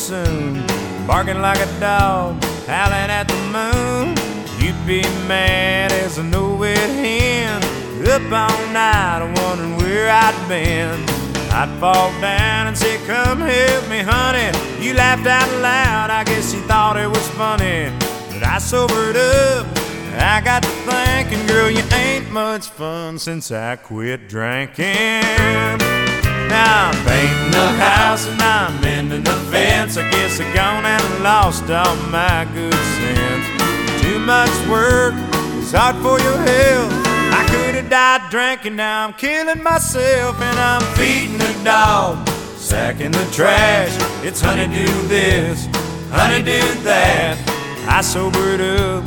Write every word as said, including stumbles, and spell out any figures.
soon, barking like a dog, howling at the moon. You'd be mad as a no-wit hen, up all night wondering where I'd been. I'd fall down and say, come help me, honey. You laughed out loud, I guess you thought it was funny. But I sobered up, I got to thinking, girl, you ain't much fun since I quit drinking. Now I'm painting the house and I'm mending the fence. I guess I gone and lost all my good sense. Too much work, it's hard for your health. I could have died drinking, now I'm killing myself. And I'm feeding the dog, sacking the trash. It's honey do this, honey do that. I sobered up,